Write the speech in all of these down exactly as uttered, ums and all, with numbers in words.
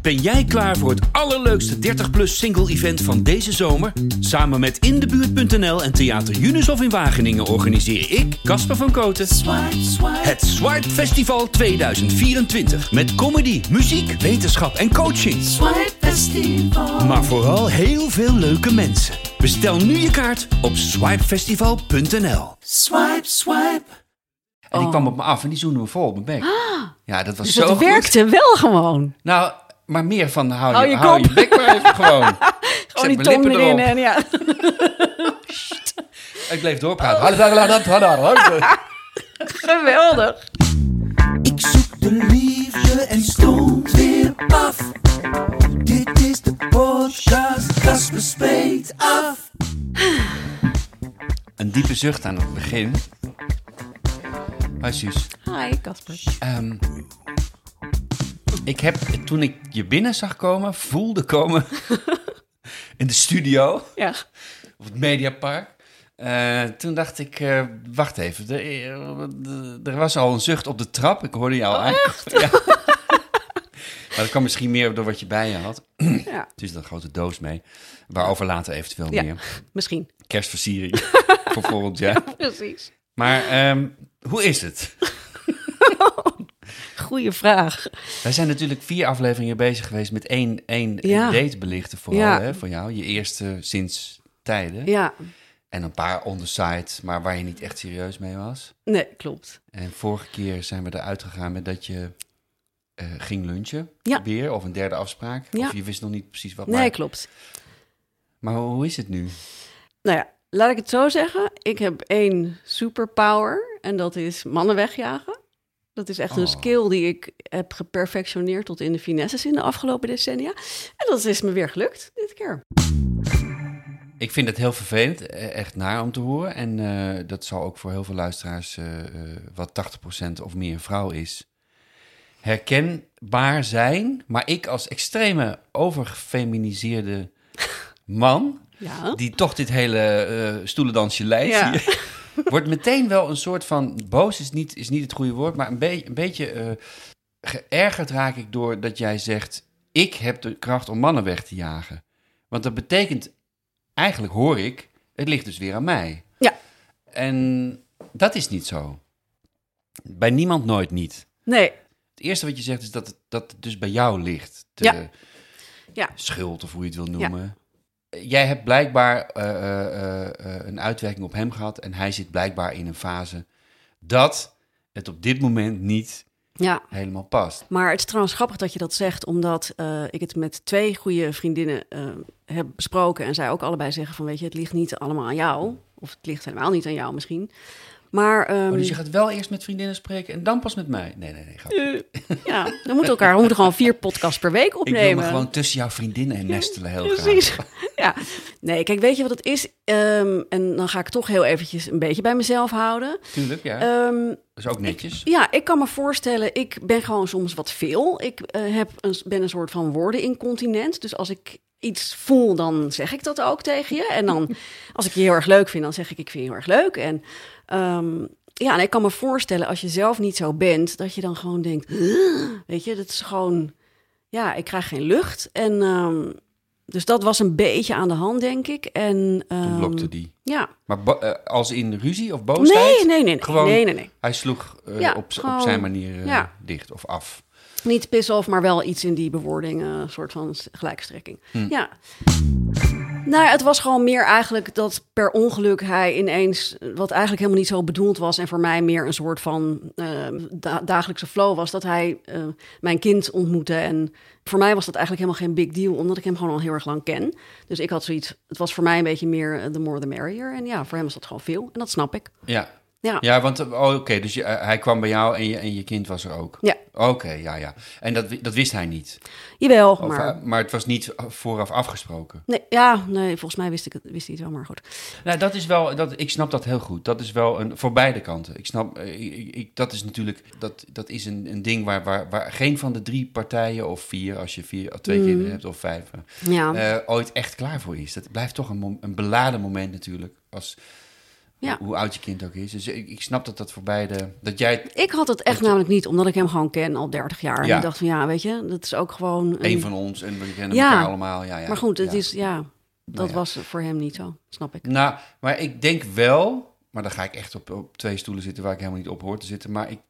Ben jij klaar voor het allerleukste dertig plus single event van deze zomer? Samen met In de Buurt punt n l en Theater Junushof in Wageningen organiseer ik, Casper van Kooten, Swipe, swipe. het Swipe Festival tweeduizend vierentwintig. Met comedy, muziek, wetenschap en coaching. Swipe Festival. Maar vooral heel veel leuke mensen. Bestel nu je kaart op swipe festival punt n l. Swipe, swipe. En die kwam op me af en die zoende me vol op mijn bek. Ja, dat was Dus zo het goed. werkte wel gewoon. Nou, maar meer van hou, Hou je, je hou kop. je bek maar even gewoon. Gewoon Zet die mijn tong lippen erin erop. en ja. Ik bleef doorpraten. Geweldig. Ik zoek de liefde en stond weer paf. Dit is de podcast, Casper spreekt af. Een diepe zucht aan het begin. Hoi Suus. Hi, Casper. Ehm, ik heb, toen ik je binnen zag komen, voelde komen in de studio, Ja. op het Mediapark. Uh, toen dacht ik, uh, wacht even, er, er, er was al een zucht op de trap. Ik hoorde jou Oh, aan. Ja. Maar dat kwam misschien meer door wat je bij je had. Ja, Het is een grote doos mee, waarover later eventueel Ja. meer. misschien. Kerstversiering voor volgend jaar. Precies. Maar um, hoe is het? Goeie vraag. Wij zijn natuurlijk vier afleveringen bezig geweest met één, één Ja. date belichten vooral, Ja. hè, voor jou. Je eerste sinds tijden. Ja, En een paar on the side, maar waar je niet echt serieus mee was. nee, klopt. En vorige keer zijn we eruit gegaan met dat je uh, ging lunchen. Ja. Weer, of een derde afspraak. Ja. Of je wist nog niet precies wat. Nee, maar, klopt. maar hoe is het nu? Nou ja, laat ik het zo zeggen. Ik heb één superpower en dat is mannen wegjagen. Dat is echt een Oh. skill die ik heb geperfectioneerd tot in de finesses in de afgelopen decennia. En dat is me weer gelukt dit keer. Ik vind het heel vervelend, eh, echt naar om te horen. En uh, dat zal ook voor heel veel luisteraars, uh, uh, wat tachtig procent of meer vrouw is, herkenbaar zijn. Maar ik als extreme overgefeminiseerde man, Ja. die toch dit hele uh, stoelendansje leidt, Ja. hier, wordt meteen wel een soort van, boos is niet, is niet het goede woord, maar een, be- een beetje uh, geërgerd raak ik door dat jij zegt, ik heb de kracht om mannen weg te jagen. Want dat betekent, eigenlijk hoor ik, het ligt dus weer aan mij. Ja. En dat is niet zo. Bij niemand nooit niet. Nee, Het eerste wat je zegt is dat het, dat het dus bij jou ligt. De Ja. Ja. schuld of hoe je het wil noemen. Jij hebt blijkbaar uh, uh, uh, een uitwerking op hem gehad. En hij zit blijkbaar in een fase dat het op dit moment niet ja. helemaal past. Maar het is trouwens grappig dat je dat zegt, omdat uh, ik het met twee goede vriendinnen uh, heb besproken. En zij ook allebei zeggen van, weet je, het ligt niet allemaal aan jou. Of het ligt helemaal niet aan jou misschien. Maar, um, Oh, dus je gaat wel eerst met vriendinnen spreken en dan pas met mij? Nee, nee, nee. grapje. uh, ja, dan moeten elkaar, we moeten gewoon vier podcasts per week Ik wil opnemen. me gewoon tussen jouw vriendinnen en nestelen heel Precies. graag. Ja, nee, kijk, weet je wat het is? Um, en dan ga ik toch heel eventjes een beetje bij mezelf houden. Tuurlijk, ja. Um, Dat is ook netjes. Ja, ik kan me voorstellen, ik ben gewoon soms wat veel. Ik uh, heb een, ben een soort van woordenincontinent. Dus als ik iets voel, dan zeg ik dat ook tegen je. En dan, als ik je heel erg leuk vind, dan zeg ik, ik vind je heel erg leuk. En um, ja, en ik kan me voorstellen, als je zelf niet zo bent, dat je dan gewoon denkt, weet je, dat is gewoon, ja, ik krijg geen lucht. En um, dus dat was een beetje aan de hand, denk ik. En um, Toen blokte die. ja. Maar bo- uh, als in ruzie of boosheid? Nee, nee, nee, nee. Gewoon, nee, nee, nee. hij sloeg uh, Ja, op, z- gewoon, op zijn manier uh, ja. dicht of af. Niet piss-off, maar wel iets in die bewoording, een uh, soort van gelijkstrekking. Hm. Ja. Nou, het was gewoon meer eigenlijk dat per ongeluk hij ineens, wat eigenlijk helemaal niet zo bedoeld was en voor mij meer een soort van uh, da- dagelijkse flow was, dat hij uh, mijn kind ontmoette. En voor mij was dat eigenlijk helemaal geen big deal, omdat ik hem gewoon al heel erg lang ken. Dus ik had zoiets, het was voor mij een beetje meer uh, the more the merrier. En ja, voor hem was dat gewoon veel. En dat snap ik. Ja, Ja. ja want oh, oké, okay, dus je, uh, hij kwam bij jou en je, en je kind was er ook? Ja. Oké, okay, ja, ja. En dat, dat wist hij niet? Jawel, Of, maar... uh, maar het was niet vooraf afgesproken? Nee, ja, nee, volgens mij wist ik het, wist hij het wel, maar goed. Nou, dat is wel, dat, ik snap dat heel goed. Dat is wel een, voor beide kanten. Ik snap, ik, ik, dat is natuurlijk, dat, dat is een, een ding waar, waar, waar geen van de drie partijen, of vier, als je vier, of twee mm. kinderen hebt, of vijf, ja. uh, ooit echt klaar voor is. Dat blijft toch een, mom, een beladen moment natuurlijk. Als, Ja. Hoe oud je kind ook is. Dus ik, ik snap dat dat voor beide... Dat jij Ik had het echt namelijk niet, omdat ik hem gewoon ken al dertig jaar. Ja. En ik dacht van ja, weet je, dat is ook gewoon... Een... één van ons en we kennen Ja. elkaar allemaal. Ja, ja, Maar goed, het ja. is, ja, dat Nou ja. was voor hem niet zo, snap ik. Nou, maar ik denk wel... Maar dan ga ik echt op, op twee stoelen zitten waar ik helemaal niet op hoor te zitten. Maar ik,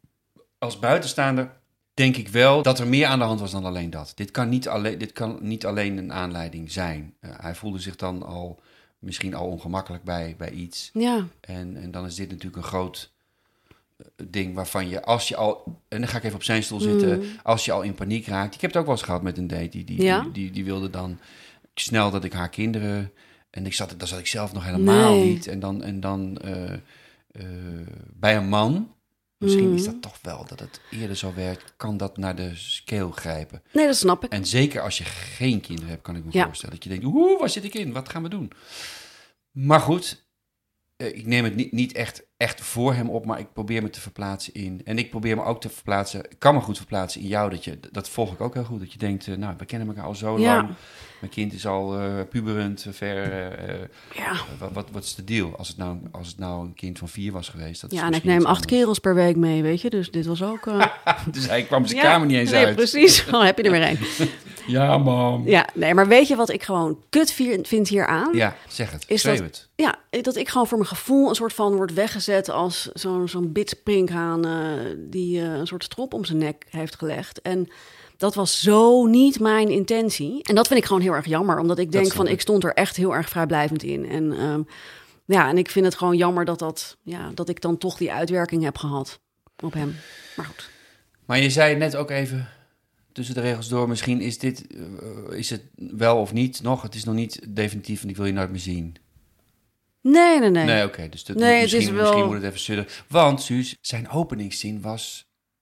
als buitenstaander denk ik wel dat er meer aan de hand was dan alleen dat. Dit kan niet alleen, dit kan niet alleen een aanleiding zijn. Uh, hij voelde zich dan al misschien al ongemakkelijk bij, bij iets. Ja, En, en dan is dit natuurlijk een groot uh, ding waarvan je, als je al... En dan ga ik even op zijn stoel zitten. Mm. Als je al in paniek raakt. Ik heb het ook wel eens gehad met een date. Die, die, Ja? die, die, die wilde dan snel dat ik haar kinderen... En ik zat, dan zat ik zelf nog helemaal Nee. niet. En dan, en dan uh, uh, bij een man... Misschien Mm. is dat toch wel dat het eerder zo werkt. Kan dat naar de scale grijpen. nee, dat snap ik. En zeker als je geen kinderen hebt, kan ik me Ja. voorstellen. Dat je denkt, oeh, waar zit ik in? Wat gaan we doen? Maar goed, eh, ik neem het niet, niet echt, echt voor hem op, maar ik probeer me te verplaatsen in. En ik probeer me ook te verplaatsen, ik kan me goed verplaatsen in jou. Dat, je, dat volg ik ook heel goed. Dat je denkt, eh, nou, we kennen elkaar al zo Ja. lang. Mijn kind is al uh, puberend, uh, ver. Uh, uh, Ja, wat, wat, wat is de deal? Als het, nou, als het nou een kind van vier was geweest. Dat is ja en ik misschien neem iets acht anders. kerels per week mee, weet je. Dus dit was ook... uh, Dus hij kwam zijn ja, kamer niet eens nee, uit. precies. Dan heb je er weer één. Ja, mam. Ja, nee, maar weet je wat ik gewoon kut vier- vind hieraan? Ja, zeg het. Is Schreeuw dat- het. Ja, dat ik gewoon voor mijn gevoel een soort van word weggezet als zo'n zo'n bitsprinkhaan uh, die uh, een soort strop om zijn nek heeft gelegd. En dat was zo niet mijn intentie. En dat vind ik gewoon heel erg jammer, omdat ik denk snap van ik. ik stond er echt heel erg vrijblijvend in. En um, ja, en ik vind het gewoon jammer dat, dat, ja, dat ik dan toch die uitwerking heb gehad op hem. Maar goed. Maar je zei net ook even tussen de regels door, misschien is dit, uh, is het wel of niet nog, het is nog niet definitief en ik wil je nooit meer zien. Nee, nee, nee. Nee, oké, okay, dus dat, Nee, het misschien, is wel- misschien moet het even sudden. Want, Suus, zijn openingszin was,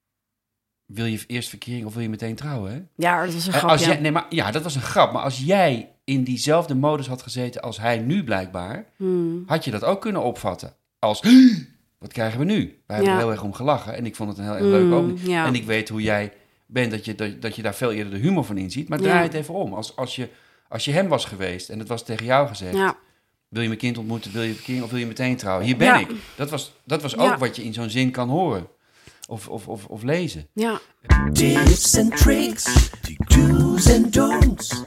wil je eerst verkering of wil je meteen trouwen, hè? Ja, dat was een En grap, als ja. jij, nee, maar, ja, dat was een grap. Maar als jij in diezelfde modus had gezeten als hij nu blijkbaar, Hmm. had je dat ook kunnen opvatten als, wat krijgen we nu? Wij hebben Ja. er heel erg om gelachen en ik vond het een heel erg Mm, leuk opening. ja. En ik weet hoe jij bent, dat je, dat, dat je daar veel eerder de humor van inziet. Maar Ja. draai het even om. Als, als, je, als je hem was geweest en het was tegen jou gezegd, Ja. wil je mijn kind ontmoeten, wil je verkering of wil je meteen trouwen? Hier ben Ja. ik. Dat was, dat was ook Ja. wat je in zo'n zin kan horen of, of, of, of lezen. Ja. Tips and tricks, do's and don'ts.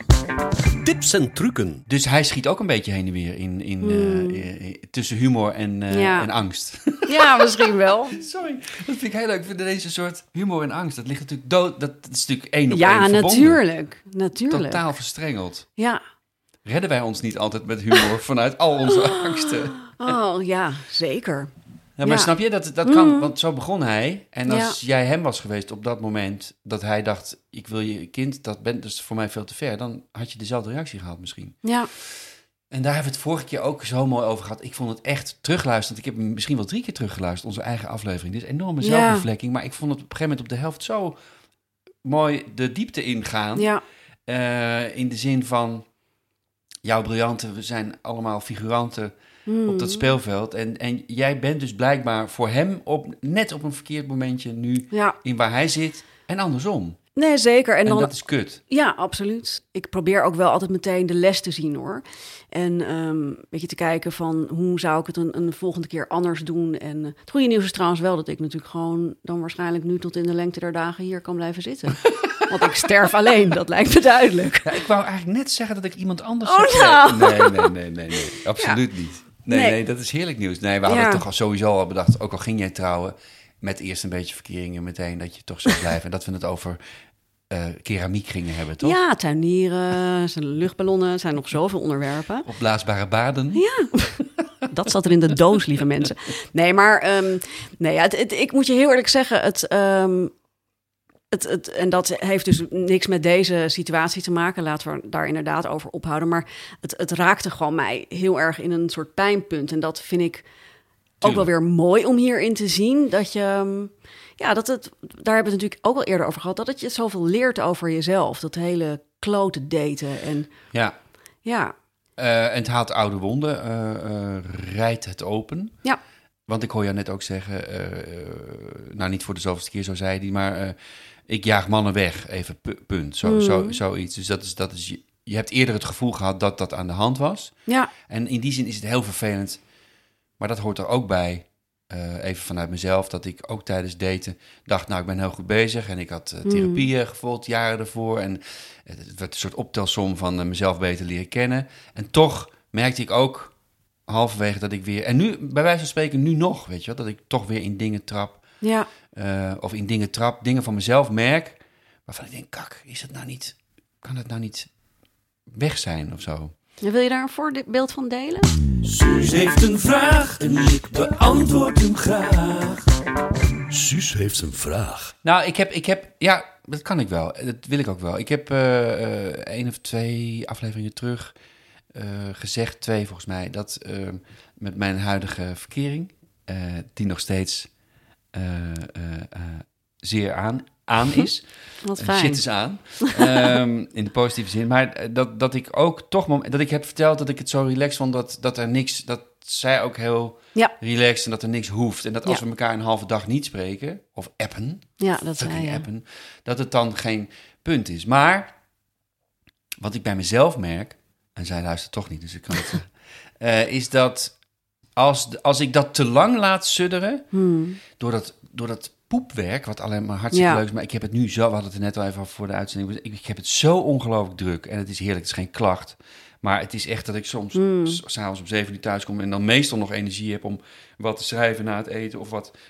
Tips en trucken. Dus hij schiet ook een beetje heen en weer in, in, Hmm. eh, eh, tussen humor en, eh, Ja. en angst. ja, misschien wel. Sorry, dat vind ik heel leuk. Ik vind deze soort humor en angst, dat ligt natuurlijk dood. Dat, dat is natuurlijk één op Ja, één verbonden. natuurlijk. Natuurlijk. Totaal verstrengeld. Ja. Redden wij ons niet altijd met humor vanuit al onze angsten? Oh, ja, zeker. Ja, maar Ja. snap je, dat, dat kan, want zo begon hij. En als Ja. jij hem was geweest op dat moment, dat hij dacht, ik wil je kind, dat bent dus voor mij veel te ver, dan had je dezelfde reactie gehad misschien. Ja. En daar hebben we het vorige keer ook zo mooi over gehad. Ik vond het echt terugluisterend. Ik heb hem misschien wel drie keer teruggeluisterd, onze eigen aflevering. Dit is enorme Ja. zelfbevlekking, maar ik vond het op een gegeven moment op de helft zo mooi de diepte ingaan. Ja. Uh, in de zin van, jouw briljanten, we zijn allemaal figuranten Hmm. op dat speelveld. En, en jij bent dus blijkbaar voor hem op, net op een verkeerd momentje nu Ja. in waar hij zit. En andersom. Nee, zeker. En, En, dan, dat is kut. ja, absoluut. Ik probeer ook wel altijd meteen de les te zien, hoor. En um, weet je, te kijken van hoe zou ik het een, een volgende keer anders doen. En uh, het goede nieuws is trouwens wel dat ik natuurlijk gewoon dan waarschijnlijk nu tot in de lengte der dagen hier kan blijven zitten. Want ik sterf alleen, dat lijkt me duidelijk. Ja, ik wou eigenlijk net zeggen dat ik iemand anders... Oh, zou- nou. Nee, nee, nee, nee, nee, nee. Absoluut niet. Nee, nee, Nee. dat is heerlijk nieuws. Nee, we hadden Ja. toch al sowieso al bedacht, ook al ging jij trouwen, met eerst een beetje verkeringen meteen, dat je toch zou blijven. En dat we het over uh, keramiek gingen hebben, toch? Ja, tuinieren, zijn luchtballonnen, zijn nog zoveel onderwerpen. Opblaasbare baden. Ja, dat zat er in de doos, lieve mensen. Nee, maar um, nee, ja, het, het, ik moet je heel eerlijk zeggen, het, um, het, het, en dat heeft dus niks met deze situatie te maken. Laten we daar inderdaad over ophouden. Maar het, het raakte gewoon mij heel erg in een soort pijnpunt. En dat vind ik ook wel weer mooi om hierin te zien. Dat je, ja, dat het, daar hebben we het natuurlijk ook al eerder over gehad, dat het je zoveel leert over jezelf. Dat hele klote daten en Ja. ja. Uh, en het haalt oude wonden, uh, uh, rijdt het open. Ja. Want ik hoor jou net ook zeggen, uh, uh, nou niet voor de zoveelste keer zo zei hij, maar uh, ik jaag mannen weg, even pu- punt, zo, mm. zo, zoiets. Dus dat is, dat is, je, je hebt eerder het gevoel gehad dat dat aan de hand was. Ja. En in die zin is het heel vervelend Maar dat hoort er ook bij, uh, even vanuit mezelf, dat ik ook tijdens daten dacht, nou, ik ben heel goed bezig. En ik had uh, therapieën gevolgd jaren ervoor. En het werd een soort optelsom van uh, mezelf beter leren kennen. En toch merkte ik ook halverwege dat ik weer... En nu, bij wijze van spreken, nu nog, weet je wel, dat ik toch weer in dingen trap. Ja. Uh, of in dingen trap, dingen van mezelf merk, waarvan ik denk, kak, is het nou niet... Kan het nou niet weg zijn of zo? En wil je daar een voorbeeld van delen? Suus heeft een vraag en ik beantwoord hem graag. Suus heeft een vraag. Nou, ik heb, ik heb, ja, dat kan ik wel. Dat wil ik ook wel. Ik heb uh, uh, één of twee afleveringen terug uh, gezegd, twee volgens mij, dat uh, met mijn huidige verkering, uh, die nog steeds uh, uh, uh, zeer aan, aan is. Wat fijn. Shit is aan. um, in de positieve zin. Maar dat, dat ik ook toch... Dat ik heb verteld dat ik het zo relaxed vond... dat, dat er niks... Dat zij ook heel ja. relaxed en dat er niks hoeft. En dat als ja. we elkaar een halve dag niet spreken... Of appen. Ja, dat zei je. appen. Dat het dan geen punt is. Maar... Wat ik bij mezelf merk... En zij luistert toch niet, dus ik kan het zeggen... uh, is dat... Als, als ik dat te lang laat sudderen... Hmm. Door dat... Door dat poepwerk, wat alleen maar hartstikke ja. leuk is. Maar ik heb het nu zo, we hadden het er net al even over voor de uitzending. Ik, ik heb het zo ongelooflijk druk. En het is heerlijk, het is geen klacht. Maar het is echt dat ik soms mm. s- s'avonds om zeven uur thuis kom... en dan meestal nog energie heb om wat te schrijven na het eten... of wat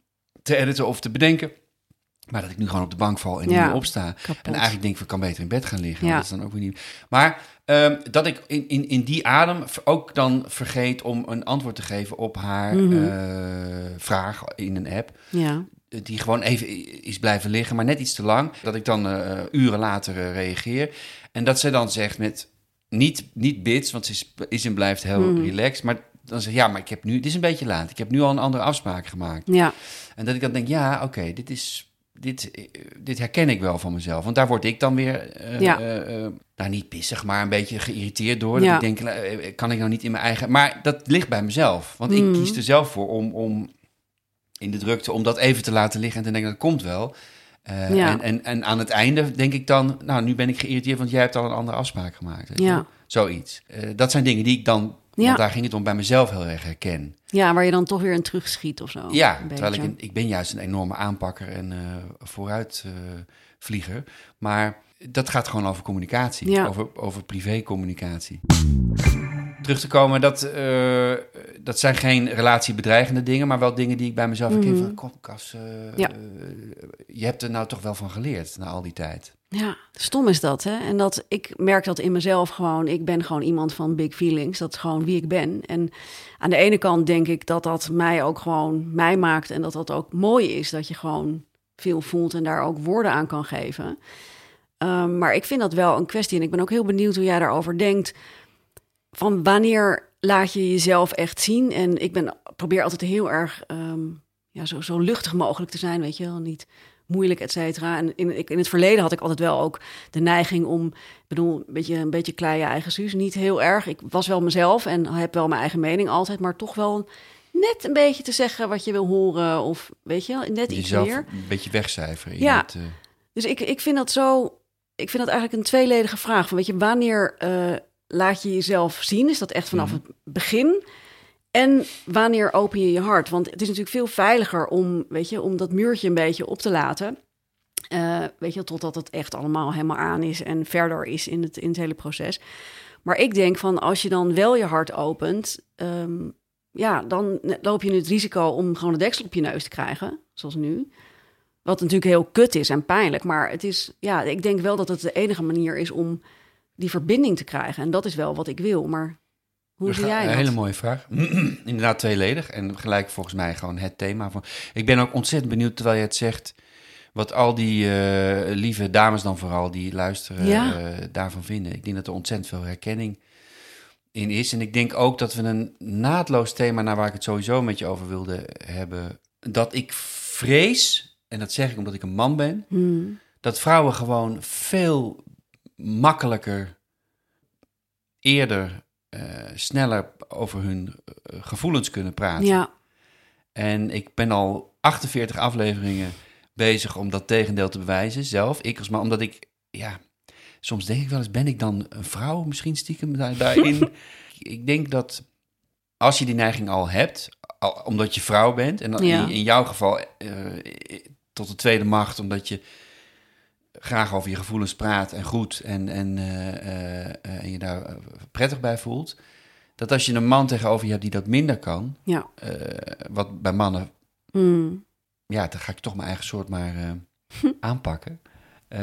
te editen of te bedenken. Maar dat ik nu gewoon op de bank val en ja. niet meer opsta. Kapot. En eigenlijk denk ik, ik kan beter in bed gaan liggen. Ja. Dat is dan ook weer niet... Maar um, dat ik in, in, in die adem ook dan vergeet om een antwoord te geven... op haar mm-hmm. uh, vraag in een app... Ja. Die gewoon even is blijven liggen, maar net iets te lang. Dat ik dan uh, uren later uh, reageer. En dat zij dan zegt met... Niet, niet bits, want ze is, is en blijft heel Mm. relaxed. Maar dan zeg ja, maar ik heb nu... Het is een beetje laat. Ik heb nu al een andere afspraak gemaakt. Ja. En dat ik dan denk, ja, oké, okay, dit is... Dit, dit herken ik wel van mezelf. Want daar word ik dan weer... Uh, ja. uh, uh, nou, niet pissig, maar een beetje geïrriteerd door. Ja. Dat ik denk, uh, kan ik nou niet in mijn eigen... Maar dat ligt bij mezelf. Want Mm. ik kies er zelf voor om... om in de drukte, om dat even te laten liggen en te denken, dat komt wel. Uh, ja. en, en, en aan het einde denk ik dan, nou, nu ben ik geïrriteerd, want jij hebt al een andere afspraak gemaakt. Ja. Zoiets. Uh, dat zijn dingen die ik dan, ja. want daar ging het om, bij mezelf heel erg herken. Ja, waar je dan toch weer in terugschiet of zo. Ja, terwijl ik, een, ik ben juist een enorme aanpakker en uh, vooruitvlieger. Uh, maar dat gaat gewoon over communicatie, ja. over, over privécommunicatie. Terug te komen, dat, uh, dat zijn geen relatiebedreigende dingen, maar wel dingen die ik bij mezelf herken. Mm-hmm. Van, kom, Cas, uh, ja. uh, je hebt er nou toch wel van geleerd na al die tijd. Ja, stom is dat, hè? En dat ik merk dat in mezelf gewoon. Ik ben gewoon iemand van big feelings. Dat is gewoon wie ik ben. En aan de ene kant denk ik dat dat mij ook gewoon mij maakt en dat dat ook mooi is dat je gewoon veel voelt en daar ook woorden aan kan geven. Um, maar ik vind dat wel een kwestie en ik ben ook heel benieuwd hoe jij daarover denkt. Van wanneer laat je jezelf echt zien? En ik ben, probeer altijd heel erg um, ja, zo, zo luchtig mogelijk te zijn, weet je wel, niet moeilijk, et cetera. En in, in het verleden had ik altijd wel ook de neiging om, ik bedoel, een beetje, een beetje kleie eigen Suus, niet heel erg. Ik was wel mezelf en heb wel mijn eigen mening altijd, maar toch wel net een beetje te zeggen wat je wil horen of, weet je, net iets Jezelf meer. een beetje wegcijferen. Ja, het, uh... dus ik, ik vind dat zo, ik vind dat eigenlijk een tweeledige vraag. Van, weet je, wanneer uh, laat je jezelf zien? Is dat echt vanaf mm. het begin? En wanneer open je je hart? Want het is natuurlijk veel veiliger om, weet je, om dat muurtje een beetje op te laten. Uh, weet je, totdat het echt allemaal helemaal aan is en verder is in het, in het hele proces. Maar ik denk van, als je dan wel je hart opent, um, ja, dan loop je het risico om gewoon de deksel op je neus te krijgen, zoals nu. Wat natuurlijk heel kut is en pijnlijk, maar het is, ja, ik denk wel dat het de enige manier is om die verbinding te krijgen. En dat is wel wat ik wil, maar hoe zie jij dat? Een hele mooie vraag. Inderdaad tweeledig en gelijk volgens mij gewoon het thema van. Ik ben ook ontzettend benieuwd, terwijl je het zegt, wat al die uh, lieve dames dan vooral die luisteren ja. uh, daarvan vinden. Ik denk dat er ontzettend veel herkenning in is. En ik denk ook dat we een naadloos thema, naar waar ik het sowieso met je over wilde hebben, dat ik vrees, en dat zeg ik omdat ik een man ben, hmm. dat vrouwen gewoon veel makkelijker, eerder, uh, sneller over hun uh, gevoelens kunnen praten. Ja. En ik ben al achtenveertig afleveringen bezig om dat tegendeel te bewijzen, zelf. Ik als man, omdat ik, ja, soms denk ik wel eens, ben ik dan een vrouw misschien stiekem daar, daarin? Ik denk dat als je die neiging al hebt, al, omdat je vrouw bent... en dan Ja. in, in jouw geval uh, tot de tweede macht... omdat je graag over je gevoelens praat en goed... en, en, uh, uh, uh, en je daar uh, prettig bij voelt... dat als je een man tegenover je hebt die dat minder kan... Ja. Uh, wat bij mannen... Mm. Ja, dan ga ik toch mijn eigen soort maar uh, aanpakken. Uh,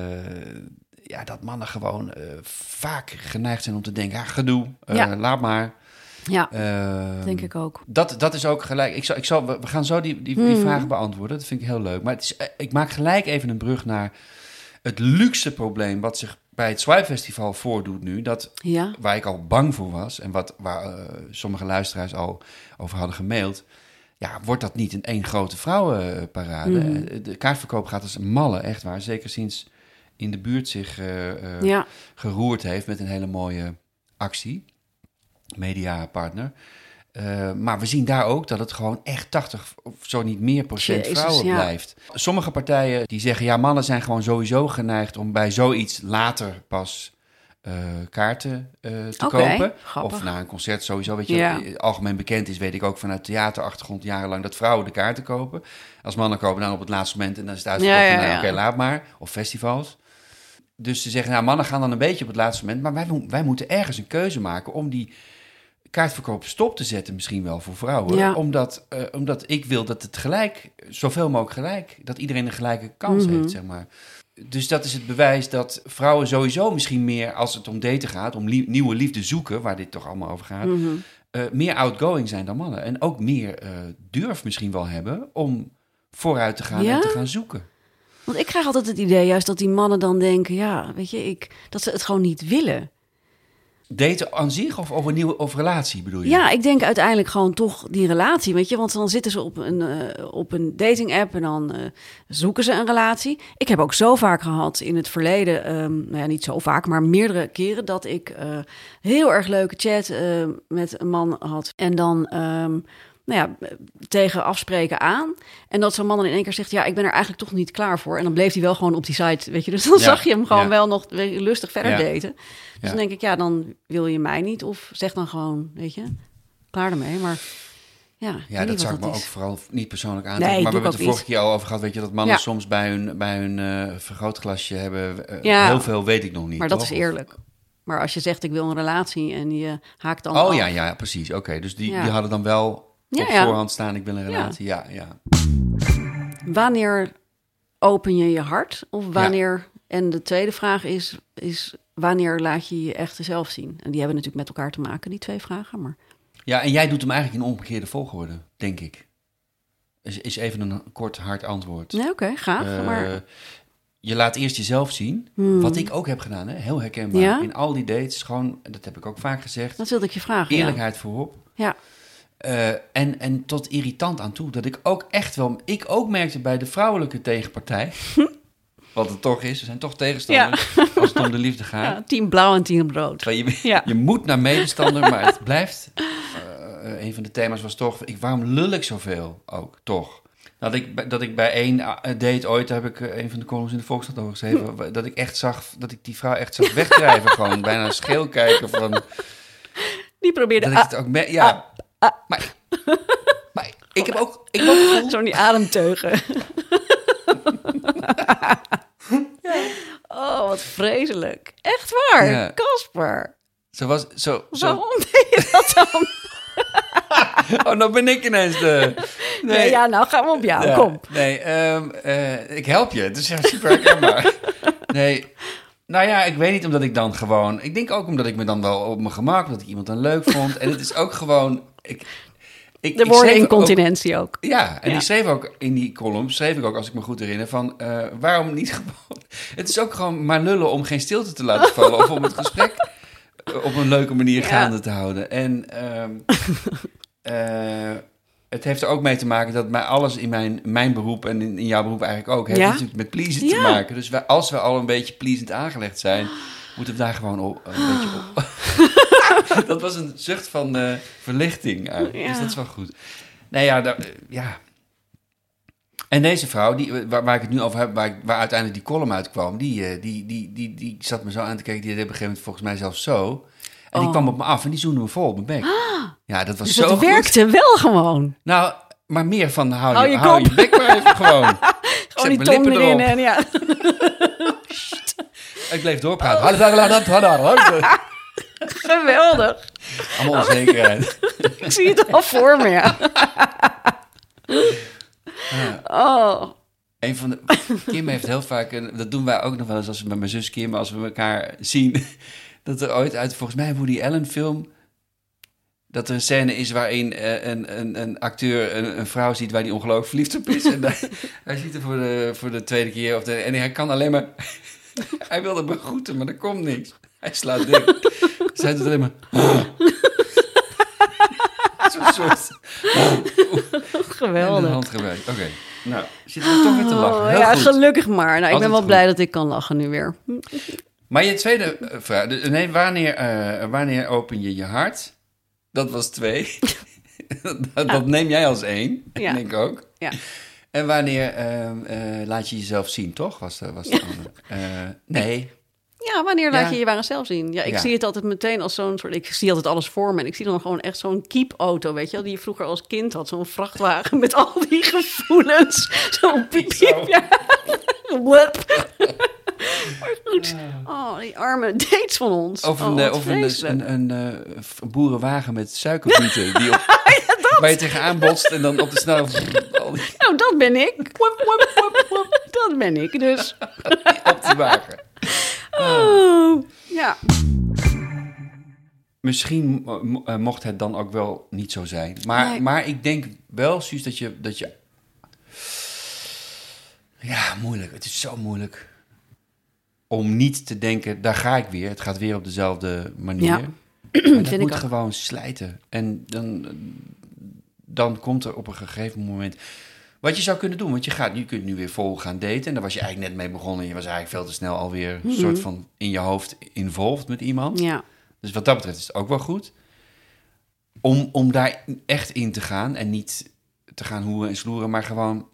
ja, dat mannen gewoon uh, vaak geneigd zijn om te denken... Ah, gedoe, uh, Ja. laat maar... Ja, Uh, denk ik ook. Dat, dat is ook gelijk. Ik zal, ik zal, we gaan zo die, die, die Hmm. vragen beantwoorden. Dat vind ik heel leuk. Maar het is, ik maak gelijk even een brug naar het luxe probleem... wat zich bij het Swipe Festival voordoet nu. Dat, Ja. waar ik al bang voor was... en wat, waar uh, sommige luisteraars al over hadden gemaild... ja, wordt dat niet een één grote vrouwenparade? Hmm. De kaartverkoop gaat als een malle, echt waar. Zeker sinds In de Buurt zich uh, uh, Ja. geroerd heeft... met een hele mooie actie... mediapartner. Uh, maar we zien daar ook dat het gewoon echt tachtig of zo niet meer procent Jezus, vrouwen ja. blijft. Sommige partijen die zeggen... ja, mannen zijn gewoon sowieso geneigd... om bij zoiets later pas uh, kaarten uh, te Oké, kopen. grappig. Of naar een concert sowieso. Weet je, Ja. algemeen bekend is, weet ik ook vanuit theaterachtergrond... jarenlang dat vrouwen de kaarten kopen. Als mannen kopen dan op het laatste moment... en dan is het uitverkocht. Ja, ja, en nou, ja. Oké, laat maar. Of festivals. Dus ze zeggen, nou, mannen gaan dan een beetje op het laatste moment... maar wij, mo- wij moeten ergens een keuze maken... om die kaartverkoop stop te zetten, misschien wel voor vrouwen. Ja. Omdat, uh, omdat ik wil dat het gelijk, zoveel mogelijk gelijk... dat iedereen een gelijke kans Mhm. heeft, zeg maar. Dus dat is het bewijs dat vrouwen sowieso misschien meer... als het om daten gaat, om lie- nieuwe liefde zoeken... waar dit toch allemaal over gaat... Mhm. uh, meer outgoing zijn dan mannen. En ook meer uh, durf misschien wel hebben... om vooruit te gaan Ja? en te gaan zoeken. Want ik krijg altijd het idee juist dat die mannen dan denken... ja, weet je, ik, dat ze het gewoon niet willen. Daten aan zich of over een nieuwe of relatie bedoel je? Ja, ik denk uiteindelijk gewoon toch die relatie, weet je. Want dan zitten ze op een, uh, op een dating app en dan uh, zoeken ze een relatie. Ik heb ook zo vaak gehad in het verleden, um, nou ja, niet zo vaak, maar meerdere keren... dat ik uh, heel erg leuke chat uh, met een man had. En dan... Um, nou ja, tegen afspreken aan. En dat zo'n man dan in één keer zegt... ja, ik ben er eigenlijk toch niet klaar voor. En dan bleef hij wel gewoon op die site, weet je. Dus dan Ja, zag je hem gewoon ja. wel nog lustig verder Ja. daten. Dus Ja. dan denk ik, ja, dan wil je mij niet. Of zeg dan gewoon, weet je, klaar ermee. Maar ja, ik weet Ja, niet dat wat zou ik me ook is. vooral niet persoonlijk Nee, aantrekken. maar we doe hebben ik het de ook vorige keer al over gehad... weet je, dat mannen Ja. soms bij hun, bij hun uh, vergrootglasje hebben... Uh, Ja. heel veel weet ik nog niet, Maar dat toch? is eerlijk. Maar als je zegt, ik wil een relatie en je haakt dan Oh af. ja, ja, precies. Oké, dus die, Ja. die hadden dan wel Ja, op ja. voorhand staan... ik wil een relatie, ja, ja. Wanneer open je je hart? Of wanneer... En de tweede vraag is, is... wanneer laat je je echte zelf zien? En die hebben natuurlijk met elkaar te maken, die twee vragen. Maar Ja, en jij doet hem eigenlijk in omgekeerde volgorde, denk ik. Is, is even een kort, hard antwoord. nee, oké, graag. Uh, maar Je laat eerst jezelf zien. Hmm. Wat ik ook heb gedaan, hè? Heel herkenbaar. Ja? In al die dates, gewoon, dat heb ik ook vaak gezegd... dat wilde ik je vragen. eerlijkheid voorop. Ja. Uh, en, en tot irritant aan toe. Dat ik ook echt wel... Ik ook merkte bij de vrouwelijke tegenpartij... wat het toch is. We zijn toch tegenstanders als het om de liefde gaat. Ja, team blauw en team rood. Terwijl Je, Ja. je moet naar medestander, maar het blijft... Uh, uh, een van de thema's was toch... Ik, waarom lul ik zoveel ook, toch? Dat ik, dat ik bij één date ooit... heb ik uh, een van de columns in de Volkskrant over geschreven... dat ik echt zag... dat ik die vrouw echt zag wegdrijven. Gewoon bijna scheel kijken van... Die probeerde... Dat ik het ook... Me- ja, ah. maar... maar ik heb ook... Ik heb ook gevoel... Zo'n die ademteugen. Oh, wat vreselijk. Echt waar, Ja. Casper. Zo was... Zo, zo, Waarom deed je dat dan? oh, nou ben ik ineens de... Nee, ja, nou gaan we op jou, Ja, kom. Nee, um, uh, ik help je. Het is echt super herkenbaar. Nee, nou ja, ik weet niet omdat ik dan gewoon... Ik denk ook omdat ik me dan wel op mijn gemak... omdat ik iemand dan leuk vond. En het is ook gewoon... Ik, ik, De ik woorden schreef incontinentie ook. ook, ja, en Ja. ik schreef ook in die column... schreef ik ook, als ik me goed herinner... van uh, waarom niet gewoon... Het is ook gewoon maar lullen om geen stilte te laten vallen... of om het gesprek op een leuke manier Ja. gaande te houden. En... Um, uh, het heeft er ook mee te maken dat mij alles in mijn, mijn beroep en in, in jouw beroep eigenlijk ook... heeft Ja? natuurlijk met pleasen Ja. te maken. Dus wij, als we al een beetje pleasend aangelegd zijn... moeten we daar gewoon op, een beetje op... Dat was een zucht van uh, verlichting eigenlijk. Ja. Dus dat is wel goed. Nee, ja, daar, ja. En deze vrouw, die, waar, waar ik het nu over heb... waar, ik, waar uiteindelijk die column uitkwam... Die, uh, die, die, die, die zat me zo aan te kijken. Die deed op een gegeven moment volgens mij zelfs zo... En die Oh. kwam op me af en die zoende me vol op mijn bek. Ja, dat was Dus zo het goed. werkte wel gewoon. Nou, maar meer van hou, Hou je, je hou kop. je bek maar even gewoon. Gewoon Zet die mijn tong lippen erin erop. en ja. Ik bleef doorpraten. Geweldig. Allemaal onzekerheid. Ik zie het al voor me, ja. Oh, Een van de, Kim heeft heel vaak, en dat doen wij ook nog wel eens als we met mijn zus Kim, als we elkaar zien, dat er ooit uit, volgens mij, een Woody Allen film, dat er een scène is waarin eh, een, een, een acteur een, een vrouw ziet waar hij ongelooflijk verliefd op is. En hij, hij ziet er voor de, voor de tweede keer, of de, en hij kan alleen maar, hij wil het begroeten, maar er komt niks. Hij slaat dik. Dus hij doet alleen maar... Zo'n soort... geweldig. In de hand gewerkt. Oké, nou, zitten we toch weer te lachen. Oh, Heel ja, goed. gelukkig maar. Nou, ik Altijd ben wel goed. blij dat ik kan lachen nu weer. Maar je tweede eh, vraag, dus, nee, wanneer, eh, wanneer open je je hart? Dat was twee. dat, dat neem jij als één, Ja. en ik ook. Ja. En wanneer eh, eh, laat je jezelf zien, toch? Was, de- was de andere. Eh, nee. Ja, wanneer laat Ja. je je ware zelf zien? Ja, ik Ja. zie het altijd meteen als zo'n soort... Ik zie altijd alles voor me. En ik zie dan gewoon echt zo'n keepauto, weet je wel... die je vroeger als kind had. Zo'n vrachtwagen met al die gevoelens. Zo'n piep, piep, ja. Blep. Maar goed. Oh, die arme dates van ons. Of een, oh, eh, wat of een, vreselijk. een, een, eh, f- boerenwagen met suikerbieten. Die op, waar je tegenaan botst en dan op de snelweg... al die- Nou, dat ben ik. Wop, wop, wop, wop. Dat ben ik dus. op die wagen. Oh, ja. Misschien mo- mo- eh, mocht het dan ook wel niet zo zijn. Maar, Nee. maar ik denk wel, Suus, dat je, dat je... Ja, moeilijk. Het is zo moeilijk. Om niet te denken, daar ga ik weer. Het gaat weer op dezelfde manier. Ja. Maar dat Vind moet ik ook. gewoon slijten. En dan, dan komt er op een gegeven moment... Wat je zou kunnen doen, want je, gaat, je kunt nu weer vol gaan daten. En daar was je eigenlijk net mee begonnen. En je was eigenlijk veel te snel alweer een soort van in je hoofd involved met iemand. Ja. Dus wat dat betreft is het ook wel goed. Om, om daar echt in te gaan en niet te gaan hoeren en sloeren, maar gewoon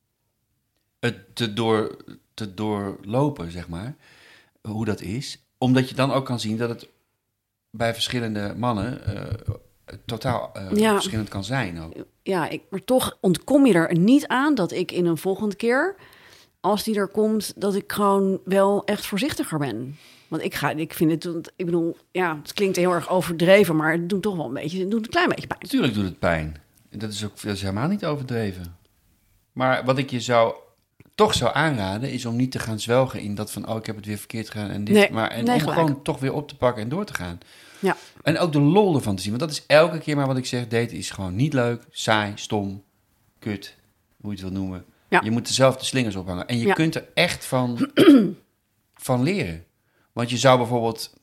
het te, door, te doorlopen, zeg maar. Hoe dat is. Omdat je dan ook kan zien dat het bij verschillende mannen eh, totaal eh, Ja. verschillend kan zijn ook. Ja, ik, maar toch ontkom je er niet aan dat ik in een volgende keer, als die er komt, dat ik gewoon wel echt voorzichtiger ben. Want ik ga, ik vind het, ik bedoel, ja, het klinkt heel erg overdreven, maar het doet toch wel een beetje, het doet een klein beetje pijn. Natuurlijk doet het pijn. Dat is ook dat is helemaal niet overdreven. Maar wat ik je zou toch zou aanraden, is om niet te gaan zwelgen in dat van, oh, ik heb het weer verkeerd gedaan en dit. Nee, maar en nee, om gelijk. gewoon toch weer op te pakken en door te gaan. Ja, En ook de lol ervan te zien. Want dat is elke keer maar wat ik zeg, daten is gewoon niet leuk, saai, stom, kut, hoe je het wil noemen. Ja. Je moet dezelfde slingers ophangen. En je Ja. kunt er echt van, van leren. Want je zou bijvoorbeeld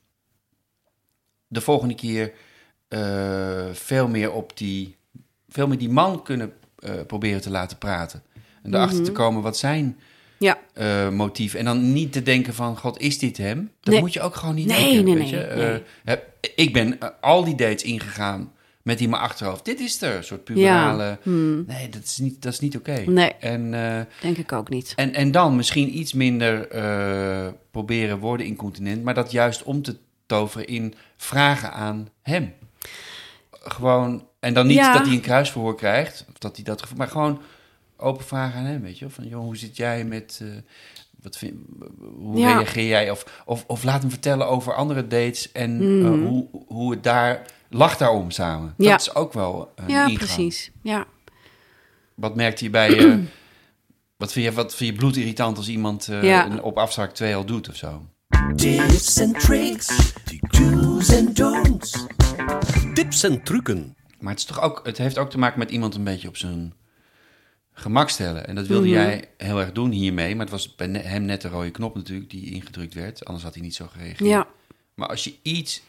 de volgende keer eh, veel meer op die, veel meer die man kunnen eh, proberen te laten praten. En erachter Mhm. te komen wat zijn ja, eh, motief. En dan niet te denken van, god, is dit hem? Dat Nee. moet je ook gewoon niet Nee, denken. nee, weet nee, je? nee. Eh, heb- ik ben eh, al die dates ingegaan met die mijn achterhoofd. Dit is er, een soort puberale... ja. Hmm, Nee, dat is niet, dat is niet oké. Nee. En, eh, denk ik ook niet. en, en dan misschien iets minder eh, proberen worden incontinent, maar dat juist om te toveren in vragen aan hem. Gewoon, en dan niet Ja. dat hij een kruisverhoor krijgt, of dat hij dat gevoel, maar gewoon open vragen aan hem, weet je wel. Van, joh, hoe zit jij met, eh, wat vind, hoe Ja. reageer jij? Of, of, of laat hem vertellen over andere dates en Mhm. eh, hoe, hoe het daar, lach daarom samen. Ja. Dat is ook wel een Ja, ingang. precies. Ja. Wat merkte je bij je... wat, vind je, wat vind je bloedirritant als iemand eh, Ja. een- op afspraak twee al doet of zo? Tips and tricks, do's and don'ts. Tips en trucken. Maar het, is toch ook, het heeft ook te maken met iemand een beetje op zijn gemak stellen. En dat wilde Mhm. jij heel erg doen hiermee. Maar het was bij ne- hem net de rode knop natuurlijk die ingedrukt werd. Anders had hij niet zo gereageerd. Ja. Maar als je iets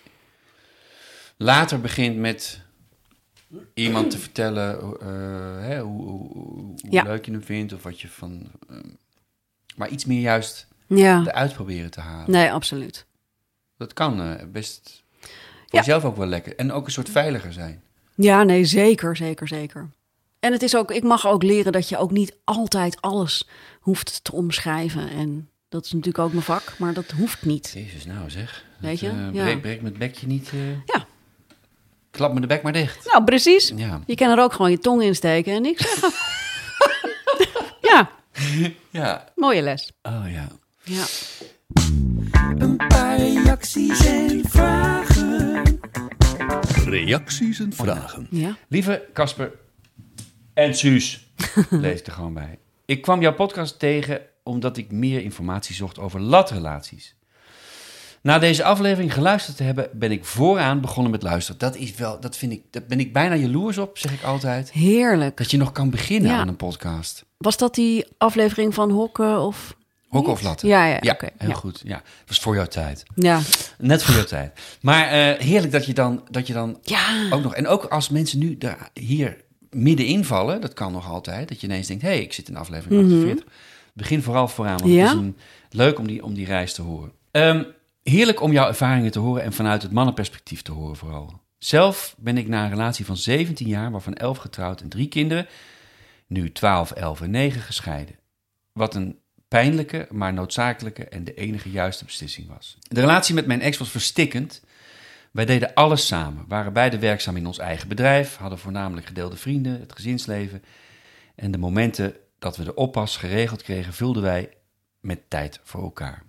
later begint met iemand te vertellen eh, hè, hoe, hoe, hoe Ja. leuk je hem vindt of wat je van... eh, maar iets meer juist Ja. eruit proberen te halen. Nee, absoluut. Dat kan eh, best voor Ja. jezelf ook wel lekker. En ook een soort veiliger zijn. Ja, nee, zeker, zeker, zeker. En het is ook, ik mag ook leren dat je ook niet altijd alles hoeft te omschrijven. En Dat is natuurlijk ook mijn vak, maar dat hoeft niet. Jezus, nou zeg. Weet je? Dat, uh, Ja. breek, breek met bekje niet... Uh, Ja. Klap me de bek maar dicht. Nou, precies. Ja. Je kan er ook gewoon je tong in steken en niks zeggen. Ja, Ja. mooie les. Oh ja. Ja. Een paar reacties en vragen. Reacties en vragen. Ja. Lieve Casper en Suus, lees er gewoon bij. Ik kwam jouw podcast tegen omdat ik meer informatie zocht over latrelaties. Na deze aflevering geluisterd te hebben, ben ik vooraan begonnen met luisteren. Dat is wel, dat vind ik, dat ben ik bijna jaloers op, zeg ik altijd. Heerlijk. Dat je nog kan beginnen Ja. aan een podcast. Was dat die aflevering van Hokken of... Hokken of latten? Ja, ja, ja oké, heel ja. goed. Ja, dat was voor jouw tijd. Ja. Net voor jouw tijd. Maar uh, heerlijk dat je dan, dat je dan Ja. ook nog... En ook als mensen nu daar, hier middenin vallen, dat kan nog altijd. Dat je ineens denkt, hé, hey, ik zit in aflevering achtenveertig. Begin vooral vooraan, want Ja? het is een, leuk om die, om die reis te horen. Um, heerlijk om jouw ervaringen te horen en vanuit het mannenperspectief te horen vooral. Zelf ben ik na een relatie van zeventien jaar, waarvan elf getrouwd en drie kinderen, nu twaalf, elf en negen gescheiden. Wat een pijnlijke, maar noodzakelijke en de enige juiste beslissing was. De relatie met mijn ex was verstikkend. Wij deden alles samen, waren beide werkzaam in ons eigen bedrijf, hadden voornamelijk gedeelde vrienden, het gezinsleven. En de momenten dat we de oppas geregeld kregen, vulden wij met tijd voor elkaar.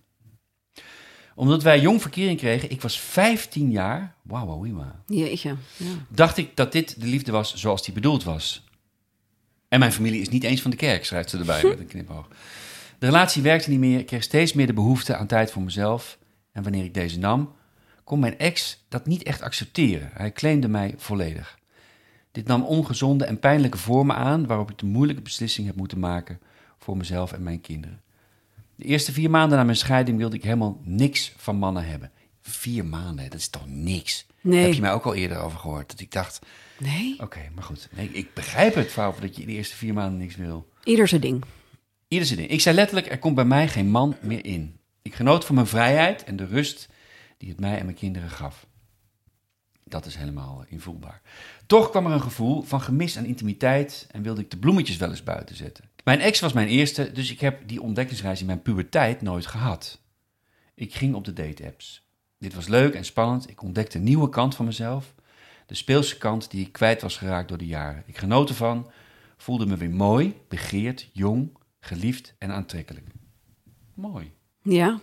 Omdat wij jong verkering kregen, ik was vijftien jaar, wauw, wauw, wauw, Jeetje. Ja. dacht ik dat dit de liefde was zoals die bedoeld was. En mijn familie is niet eens van de kerk, schrijft ze erbij met een knipoog. De relatie werkte niet meer, ik kreeg steeds meer de behoefte aan tijd voor mezelf. En wanneer ik deze nam, kon mijn ex dat niet echt accepteren. Hij claimde mij volledig. Dit nam ongezonde en pijnlijke vormen aan, waarop ik de moeilijke beslissing heb moeten maken voor mezelf en mijn kinderen. De eerste vier maanden na mijn scheiding wilde ik helemaal niks van mannen hebben. Vier maanden, dat is toch niks? Nee. Heb je mij ook al eerder over gehoord, dat ik dacht, Nee. oké, okay, maar goed. Nee, ik begrijp het, Fauve, dat je de eerste vier maanden niks wil. Ieder zijn ding. Ieder zijn ding. Ik zei letterlijk, er komt bij mij geen man meer in. Ik genoot van mijn vrijheid en de rust die het mij en mijn kinderen gaf. Dat is helemaal invoelbaar. Toch kwam er een gevoel van gemis aan intimiteit en wilde ik de bloemetjes wel eens buiten zetten. Mijn ex was mijn eerste, dus ik heb die ontdekkingsreis in mijn puberteit nooit gehad. Ik ging op de date-apps. Dit was leuk en spannend. Ik ontdekte een nieuwe kant van mezelf. De speelse kant die ik kwijt was geraakt door de jaren. Ik genoot ervan, voelde me weer mooi, begeerd, jong, geliefd en aantrekkelijk. Mooi. Ja.